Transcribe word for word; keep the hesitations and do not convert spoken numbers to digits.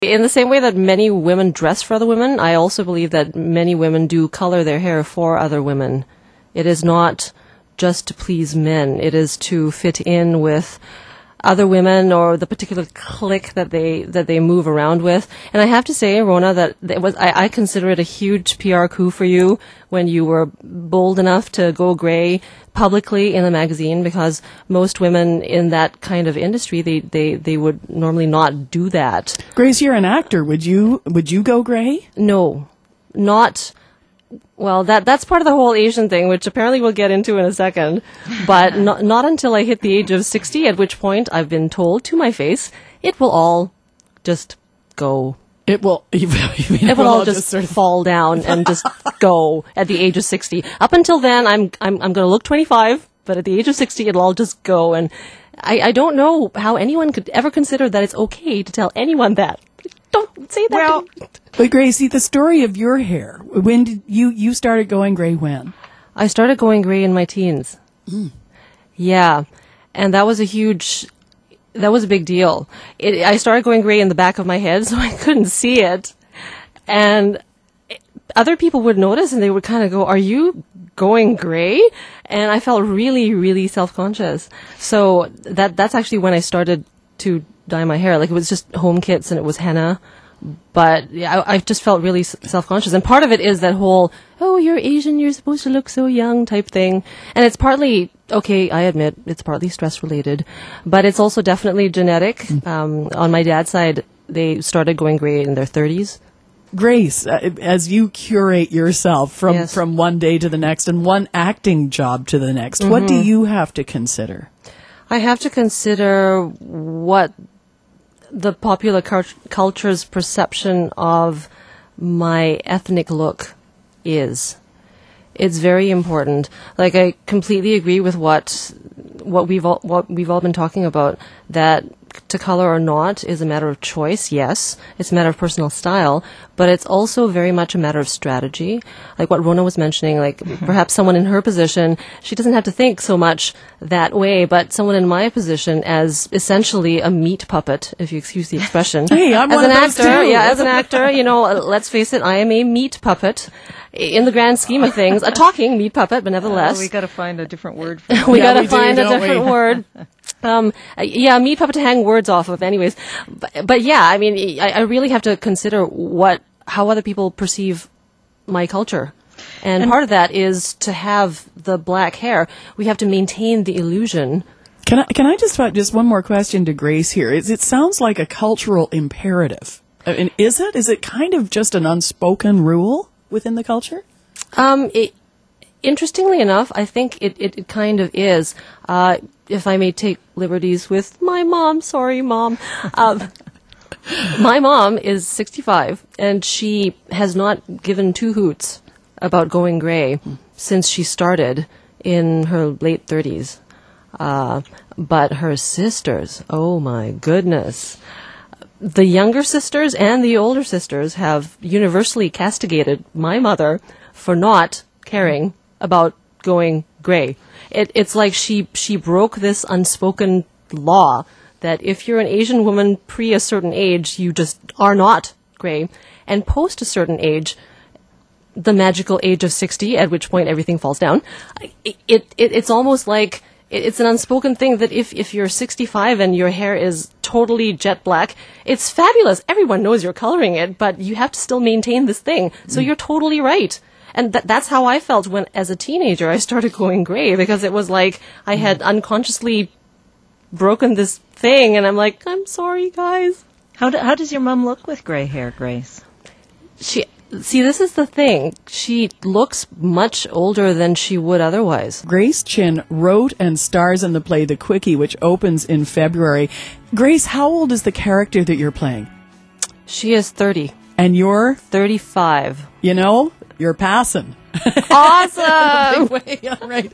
In the same way that many women dress for other women, I also believe that many women do color their hair for other women. It is not just to please men. It is to fit in with other women or the particular clique that they that they move around with. And I have to say, Rona, that it was I, I consider it a huge P R coup for you when you were bold enough to go gray publicly in the magazine, because most women in that kind of industry, they, they, they would normally not do that. Grace, you're an actor. Would you would you go gray? No, not. Well, that that's part of the whole Asian thing, which apparently we'll get into in a second. But not, not until I hit the age of sixty, at which point I've been told to my face, it will all just go. It will. You mean it, it will all just, just sort of fall down and just go at the age of sixty. Up until then, I'm I'm I'm going to look twenty-five, but at the age of sixty, it'll all just go. And I, I don't know how anyone could ever consider that it's okay to tell anyone that. Don't say that. Well, but Gracie, the story of your hair. When did you you started going gray? When? I started going gray in my teens. Mm. Yeah, and that was a huge. That was a big deal. It, I started going gray in the back of my head, so I couldn't see it. And it, other people would notice, and they would kind of go, "Are you going gray?" And I felt really, really self-conscious. So that that's actually when I started to dye my hair. Like, it was just home kits and it was henna. But yeah, I, I just felt really s- self-conscious. And part of it is that whole, oh, you're Asian, you're supposed to look so young type thing. And it's partly, okay, I admit, it's partly stress-related. But it's also definitely genetic. Um, on my dad's side, they started going gray in their thirties. Grace, uh, as you curate yourself from, Yes. from one day to the next and one acting job to the next, mm-hmm. what do you have to consider? I have to consider what the popular cult- culture's perception of my ethnic look is. It's very important. Like, I completely agree with what what we've all, what we've all been talking about, that to color or not is a matter of choice. Yes, it's a matter of personal style, but it's also very much a matter of strategy. Like what Rona was mentioning, like perhaps someone in her position, she doesn't have to think so much that way, but someone in my position as essentially a meat puppet, if you excuse the expression. Hey, I'm as one an of those actor, too. yeah, as an actor, you know, let's face it, I am a meat puppet. In the grand scheme of things, a talking meat puppet, but nevertheless. Uh, we got to find a different word for that. we Yeah, got to we do, find a don't different we? word. Um, uh, yeah, meat puppet to hang words off of, anyways. But, but yeah, I mean, I, I really have to consider what how other people perceive my culture, and, and part of that is to have the black hair. We have to maintain the illusion. Can I can I just just one more question to Grace here? Is it sounds like a cultural imperative? I mean, is it? Is it kind of just an unspoken rule within the culture? Um, it, interestingly enough, I think it, it, it kind of is. Uh, if I may take liberties with my mom, sorry, mom. Um, my mom is sixty-five, and she has not given two hoots about going gray since she started in her late thirties. Uh, but her sisters, oh my goodness. The younger sisters and the older sisters have universally castigated my mother for not caring about going gray. It, it's like she, she broke this unspoken law that if you're an Asian woman pre a certain age, you just are not gray. And post a certain age, the magical age of sixty, at which point everything falls down, it, it, it's almost like it's an unspoken thing that if, if you're sixty-five and your hair is totally jet black, it's fabulous. Everyone knows you're coloring it, but you have to still maintain this thing. So mm. you're totally right. And th- that's how I felt when, as a teenager, I started going gray, because it was like I had unconsciously broken this thing, and I'm like, I'm sorry, guys. How do, how does your mom look with gray hair, Grace? She... See, this is the thing. She looks much older than she would otherwise. Grace Chin wrote and stars in the play The Quickie, which opens in February. Grace, how old is the character that you're playing? She is thirty. And you're? thirty-five. You know, you're passing. Awesome! All right.